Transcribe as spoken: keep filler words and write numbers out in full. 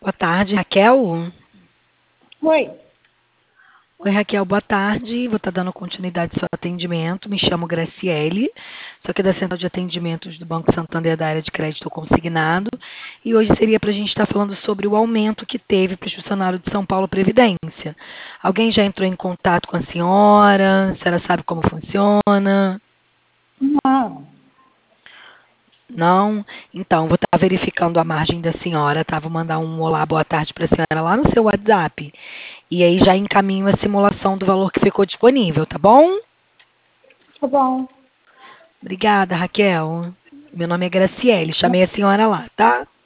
Boa tarde, Raquel. Oi. Oi, Raquel, boa tarde. Vou estar dando continuidade ao seu atendimento. Me chamo Graciele, sou aqui da Central de Atendimentos do Banco Santander da área de crédito consignado. E hoje seria para a gente estar falando sobre o aumento que teve para os funcionários de São Paulo Previdência. Alguém já entrou em contato com a senhora? A senhora sabe como funciona? Não. Não? Então, vou estar verificando a margem da senhora, tá? Vou mandar um olá, boa tarde para a senhora lá no seu WhatsApp. E aí já encaminho a simulação do valor que ficou disponível, tá bom? Tá bom. Obrigada, Raquel. Meu nome é Graciele, chamei a senhora lá, tá?